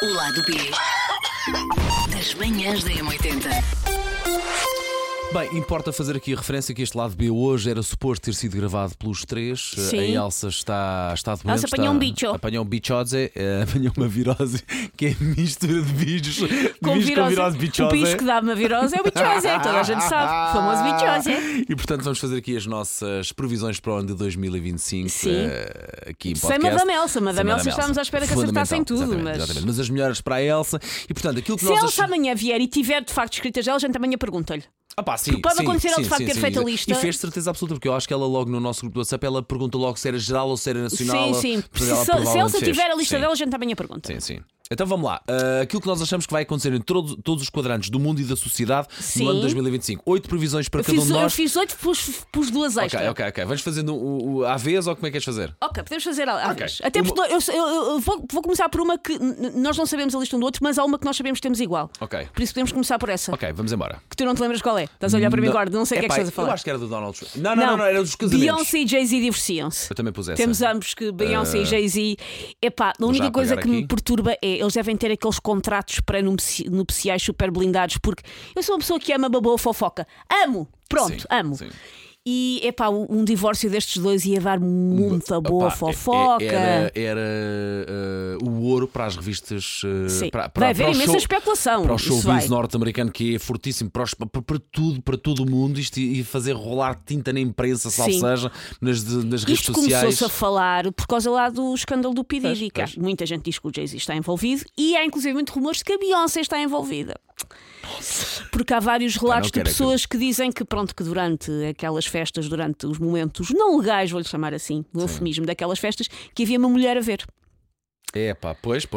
O lado B das manhãs da M80. Bem, importa fazer aqui a referência que este lado B hoje era suposto ter sido gravado pelos três. Sim. A Elsa está doente. Elsa apanhou um bicho. Apanhou um bichose, apanhou uma virose, que é a mistura de bichos. Com virose bichose. O bicho que dá uma virose é o bichose, toda a gente sabe. O famoso bichose. E portanto vamos fazer aqui as nossas previsões para o ano de 2025. Sim. Aqui em Sem podcast. Madame Elsa. Madame Elsa estávamos à espera que acertassem tudo. Exatamente. Mas as melhores para a Elsa. E portanto aquilo que se nós Elsa amanhã vier e tiver de facto escritas dela, a gente amanhã pergunta-lhe. Sim, pode sim, acontecer ela de facto sim, ter sim, feito a sim. lista. E fez certeza absoluta, porque eu acho que ela logo no nosso grupo do WhatsApp ela pergunta logo se era geral ou se era nacional. Sim. Portanto, Se Elsa tiver a lista sim. dela, a gente amanhã pergunta. Sim. Então vamos lá. Aquilo que nós achamos que vai acontecer em todos os quadrantes do mundo e da sociedade no ano de 2025. 8 previsões para cada um de nós. Eu fiz 8, pus 2 extra. Ok. Vamos fazendo o à vez ou como é que queres fazer? Ok, podemos fazer à vez. Até porque eu vou começar por uma que nós não sabemos a lista um do outro, mas há uma que nós sabemos que temos igual. Ok. Por isso podemos começar por essa. Ok, vamos embora. Que tu não te lembras qual é? Estás a olhar para mim agora, não sei o que é que estás a falar. Eu acho que era do Donald Trump. Não, era dos casamentos. Beyoncé e Jay-Z divorciam-se. Eu também pus essa. Temos ambos que Beyoncé e Jay-Z. Epá, a única coisa que me perturba é eles devem ter aqueles contratos pré-nupciais super blindados, porque eu sou uma pessoa que ama uma boa fofoca. Amo! Pronto, amo. Sim. E epá, um divórcio destes dois ia dar muita boa fofoca. Era o ouro para as revistas. Vai haver imensa especulação. Para o showbiz norte-americano, que é fortíssimo para todo o mundo. Isto e fazer rolar tinta na imprensa, seja nas redes Isto sociais. Começou-se a falar por causa lá do escândalo do P. Diddy. Muita gente diz que o Jay-Z está envolvido e há inclusive muitos rumores que a Beyoncé está envolvida. Porque há vários relatos de pessoas que dizem que durante aquelas festas, durante os momentos não legais, vou-lhe chamar assim, o eufemismo daquelas festas, que havia uma mulher a ver. Pois.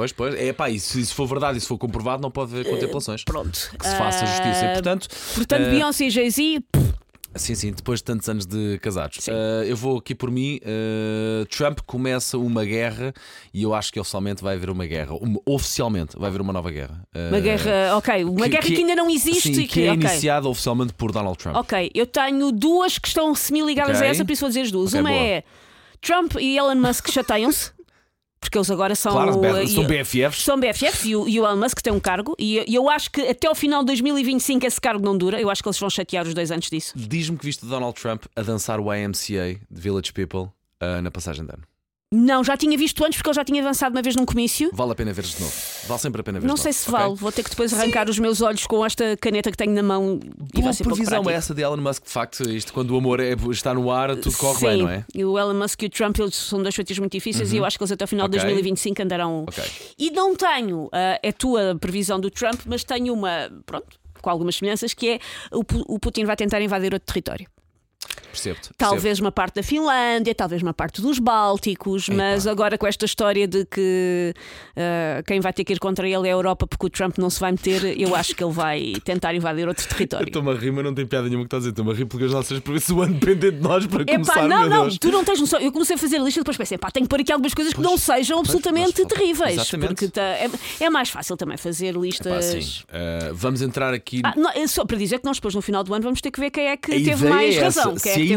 E se isso for verdade e se for comprovado, não pode haver contemplações. Pronto. Que se faça justiça. E, portanto Beyoncé e Jay-Z. Sim, depois de tantos anos de casados. Eu vou aqui por mim. Trump começa uma guerra e eu acho que oficialmente vai haver uma guerra. Oficialmente vai haver uma nova guerra. Uma guerra, uma guerra que ainda não existe. Sim, que é iniciada oficialmente por Donald Trump. Ok, eu tenho duas que estão semi-ligadas a essa, por isso vou dizer as duas. Uma é Trump e Elon Musk chateiam-se. Porque eles agora são BFFs. São BFFs e o Elon Musk tem um cargo. E eu acho que até ao final de 2025 esse cargo não dura. Eu acho que eles vão chatear os dois antes disso. Diz-me que viste Donald Trump a dançar o YMCA de Village People na passagem de ano. Não, já tinha visto antes porque ele já tinha avançado uma vez num comício. Vale a pena ver de novo. Vale sempre a pena ver de novo. Não sei se vale. Vou ter que depois arrancar os meus olhos com esta caneta que tenho na mão. Pela previsão essa de Elon Musk, de facto, isto quando o amor está no ar, tudo corre bem, não é? E o Elon Musk e o Trump eles são dois feitios muito difíceis e eu acho que eles até ao final de 2025 andarão. E não tenho a tua previsão do Trump, mas tenho uma, com algumas semelhanças, que é o Putin vai tentar invadir outro território. Percebo-te. Talvez uma parte da Finlândia, talvez uma parte dos Bálticos, mas agora com esta história de que quem vai ter que ir contra ele é a Europa porque o Trump não se vai meter, eu acho que ele vai tentar invadir outro território. Estou-me a rir, mas não tem piada nenhuma que estás a dizer. Estou-me a rir porque as nossas previsões dependem de nós para começar. Não, tu não tens noção. Eu comecei a fazer a lista e depois pensei, tenho que pôr aqui algumas coisas que não sejam absolutamente terríveis. Exatamente. Porque é mais fácil também fazer listas. Vamos entrar aqui. Só para dizer que nós depois no final do ano vamos ter que ver quem é que teve mais razão.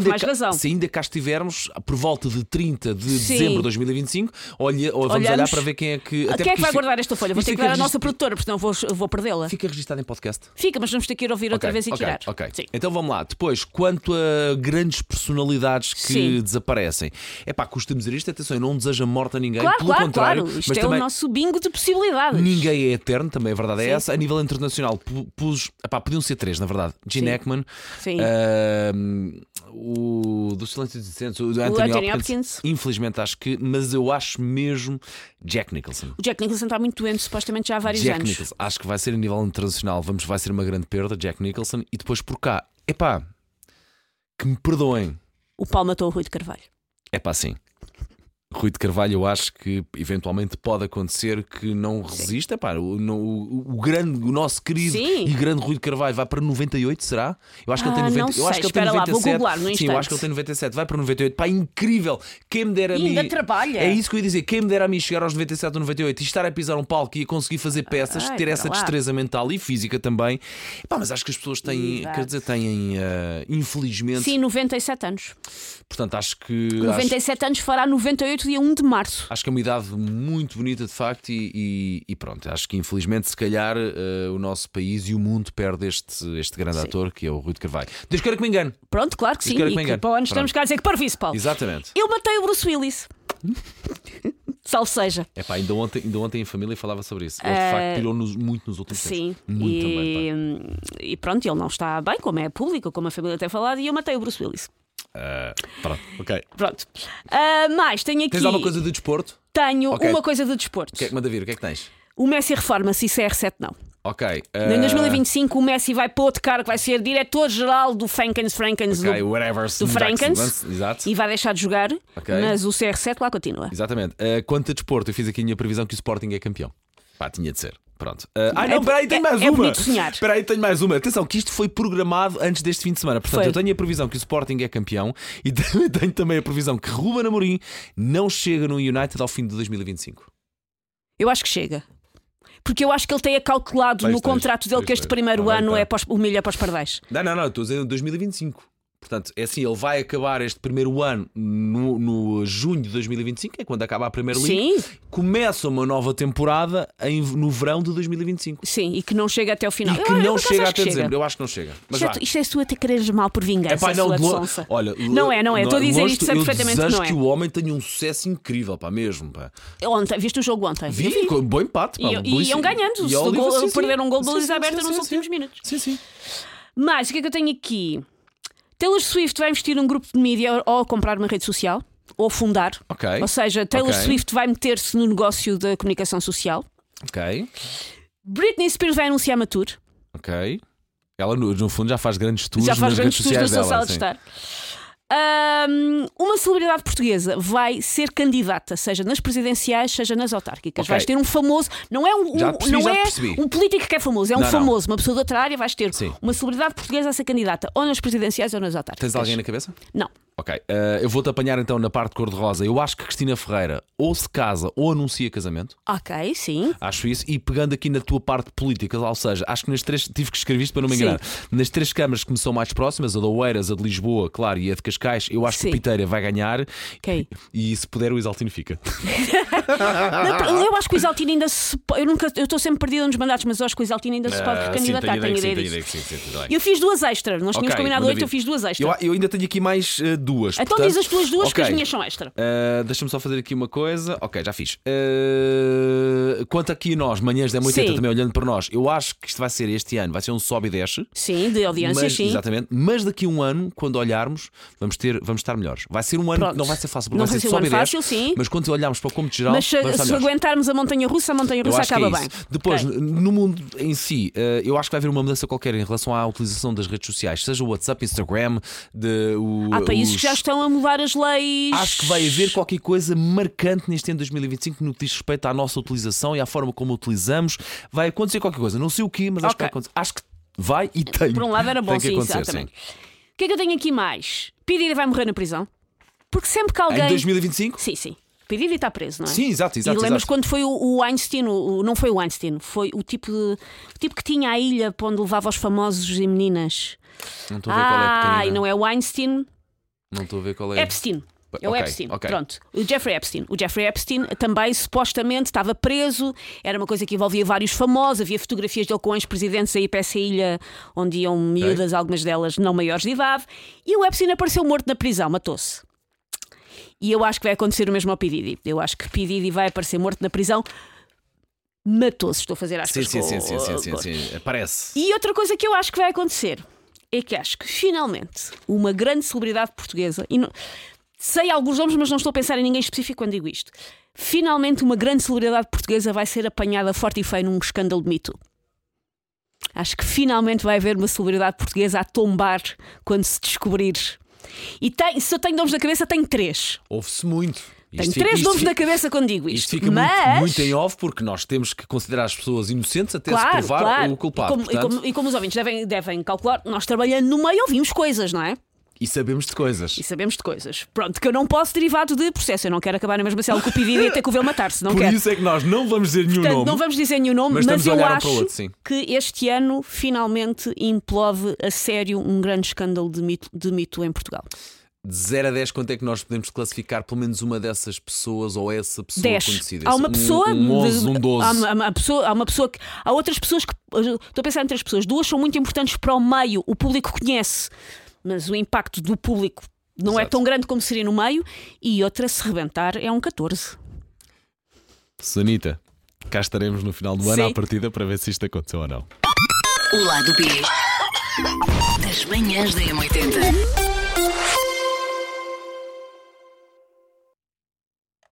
Se ainda cá estivermos por volta de 30 de dezembro de 2025, vamos olhar para ver quem é que. Quem é que vai guardar esta folha? Vou ter que dar a nossa produtora, porque senão vou perdê-la. Fica registado em podcast. Fica, mas vamos ter que ir ouvir outra vez e tirar. Sim. Então vamos lá. Depois, quanto a grandes personalidades que desaparecem, custa-me dizer isto. Atenção, eu não desejo a morte a ninguém. Pelo contrário, isto mas é também o nosso bingo de possibilidades. Ninguém é eterno, também a verdade é essa. A nível internacional, podiam ser 3, na verdade. Gene Hackman, o do Silêncio dos Inocentes, o Anthony Hopkins. Infelizmente acho que, mas eu acho mesmo Jack Nicholson. O Jack Nicholson está muito doente, supostamente já há vários anos. Nicholson, acho que vai ser a nível internacional, vai ser uma grande perda, Jack Nicholson. E depois por cá, que me perdoem. O pau matou o Rui de Carvalho. Sim. Rui de Carvalho, eu acho que eventualmente pode acontecer que não resista. O nosso querido e grande Rui de Carvalho vai para 98, será? Eu acho que ele tem 90. Eu acho que ele tem 97. Vou googlar no instante. Sim, eu acho que ele tem 97, vai para 98. Incrível! Quem me dera a mim. Ainda trabalha. É isso que eu ia dizer. Quem me dera a mim chegar aos 97 ou 98 e estar a pisar um palco e a conseguir fazer peças, ter essa destreza mental e física também. Mas acho que as pessoas têm, infelizmente. Sim, 97 anos. Portanto, acho que. 97 anos fará 98 2018, dia 1 de março. Acho que é uma idade muito bonita, de facto, e pronto. Acho que infelizmente, se calhar, o nosso país e o mundo perde este grande ator, que é o Rui de Carvalho. Deus queira que me engane. Pronto, claro que sim. E que para o ano estamos cá a dizer que para isso, Paulo. Exatamente. Eu matei o Bruce Willis. Salve seja. Ainda ontem em família falava sobre isso. Ele de facto pirou-nos muito nos últimos tempos. Sim. Muito também. E pronto, ele não está bem, como é público, como a família tem falado, e eu matei o Bruce Willis. Pronto, ok. Pronto. Mais, tenho aqui. Tens alguma coisa de desporto? Tenho uma coisa de desporto. Manda vir, o que é que tens? O Messi reforma-se e CR7 não. Ok. Em 2025 o Messi vai para outro cargo, vai ser diretor-geral do Frankens do Frankens. Exato. E vai deixar de jogar, mas o CR7 lá continua. Exatamente. Quanto a desporto, eu fiz aqui a minha previsão que o Sporting é campeão. Tinha de ser. Pronto. Peraí, tenho mais uma. É bonito sonhar. Peraí, tenho mais uma. Atenção, que isto foi programado antes deste fim de semana. Portanto, eu tenho a previsão que o Sporting é campeão e tenho também a previsão que Ruben Amorim não chega no United ao fim de 2025. Eu acho que chega. Porque eu acho que ele tem acautelado no contrato dele que este primeiro ano é o milho para os pardais. Não, estou a dizer 2025. Portanto, é assim, ele vai acabar este primeiro ano no junho de 2025, é quando acaba a Primeira Liga. Sim. Começa uma nova temporada no verão de 2025. Sim, e que não chega até ao final. E que não chega até dezembro. Eu acho que não chega. Mas isto é tu a te quereres mal por vingança. Olha, não é. Estou a dizer isto sei perfeitamente que não é. Que o homem tenha um sucesso incrível, mesmo. Ontem, viste o jogo ontem? Vi, bom empate. E iam ganhando. Se perderam um gol de baliza aberta nos últimos minutos. Sim. Mas o que é que eu tenho aqui? Taylor Swift vai investir num grupo de mídia ou comprar uma rede social, ou fundar. Ou seja, Taylor Swift vai meter-se no negócio da comunicação social. Britney Spears vai anunciar uma tour. Ela, no fundo, já faz grandes tours nas redes sociais dela. Na sua sala de estar. Uma celebridade portuguesa vai ser candidata, seja nas presidenciais, seja nas autárquicas. Vais ter um famoso, não é um político que é famoso, é um famoso, uma pessoa de outra área. Vais ter uma celebridade portuguesa a ser candidata ou nas presidenciais ou nas autárquicas. Tens alguém na cabeça? Não. Eu vou-te apanhar então na parte cor-de-rosa. Eu acho que Cristina Ferreira ou se casa ou anuncia casamento. Sim. Acho isso. E pegando aqui na tua parte política, ou seja, acho que nas três, tive que escrever isto para não me enganar. Nas três câmaras que me são mais próximas, a de Oeiras, a de Lisboa, claro, e a de Cascais, eu acho que a Piteira vai ganhar. E se puder, o Isaltino fica. Eu acho que o Isaltino ainda se. Eu estou sempre perdida nos mandatos, mas eu acho que o Isaltino ainda se pode recandidatar. Tenho ideia disso. Eu fiz 2 extras. Nós tínhamos combinado 8, eu fiz 2 extras. Eu ainda tenho aqui mais 2. Então portanto, diz as tuas 2 que as minhas são extra. Deixa-me só fazer aqui uma coisa. Já fiz. Quanto aqui a nós, manhãs da 80 também olhando para nós, eu acho que isto vai ser este ano, vai ser um sobe e desce. Sim, de audiências, sim. Exatamente. Mas daqui a um ano, quando olharmos, vamos estar melhores. Vai ser um ano que não vai ser fácil, porque não vai ser sobe e desce. Fácil, sim. Mas quando olharmos para o cômodo geral, mas se aguentarmos a montanha russa acaba bem. Depois, no mundo em si, eu acho que vai haver uma mudança qualquer em relação à utilização das redes sociais, seja o WhatsApp, Instagram, há países que já estão a mudar as leis. Acho que vai haver qualquer coisa marcante neste ano de 2025 no que diz respeito à nossa utilização e à forma como utilizamos. Vai acontecer qualquer coisa, não sei o quê, mas acho que vai acontecer. Acho que vai e tem. Por um lado era bom, sim, exatamente. O que é que eu tenho aqui mais? P. Diddy vai morrer na prisão. Porque sempre que alguém. Em 2025? Sim. P. Diddy está preso, não é? Sim, exato. E lembras quando foi o Weinstein? Não foi o Weinstein, foi o tipo que tinha a ilha para onde levava os famosos e meninas. Não estou a ver qual é a pequenina. E não é o Weinstein. Não estou a ver qual é. Epstein. É o Epstein. Pronto. O Jeffrey Epstein. O Jeffrey Epstein também supostamente estava preso. Era uma coisa que envolvia vários famosos. Havia fotografias dele com ex-presidentes aí para essa ilha onde iam miúdas, algumas delas não maiores de idade. E o Epstein apareceu morto na prisão, matou-se. E eu acho que vai acontecer o mesmo ao P. Diddy. Eu acho que P. Diddy vai aparecer morto na prisão. Matou-se. Estou a fazer aspas. Sim. Parece. E outra coisa que eu acho que vai acontecer é que acho que finalmente uma grande celebridade portuguesa, e não, sei alguns nomes, mas não estou a pensar em ninguém específico quando digo isto, finalmente uma grande celebridade portuguesa vai ser apanhada forte e feio num escândalo de Me Too. Acho que finalmente vai haver uma celebridade portuguesa a tombar quando se descobrir. E se eu tenho nomes na cabeça, tenho 3. Ouve-se muito. Tenho 3 nomes na cabeça quando digo isto. Isto fica muito em off, porque nós temos que considerar as pessoas inocentes até se provar o culpado. E como os ouvintes devem calcular, nós trabalhando no meio ouvimos coisas, não é? E sabemos de coisas. Pronto, que eu não posso derivado de processo. Eu não quero acabar na mesma cela com o P. Diddy e ter que o vê-lo matar-se. Não Por quero. isso é que nós não vamos dizer nenhum nome. Não vamos dizer nenhum nome, mas eu acho que este ano finalmente implode a sério um grande escândalo de Me Too em Portugal. De 0 a 10, quanto é que nós podemos classificar pelo menos uma dessas pessoas ou essa pessoa 10. conhecida? Há uma pessoa. Um 11, um 12. Há uma pessoa que. Há outras pessoas que. Estou a pensar em 3 pessoas. 2 são muito importantes para o meio. O público conhece, mas o impacto do público não é tão grande como seria no meio. E outra, se rebentar, é um 14. Sanita, cá estaremos no final do ano à partida para ver se isto aconteceu ou não. O lado B das manhãs da M80.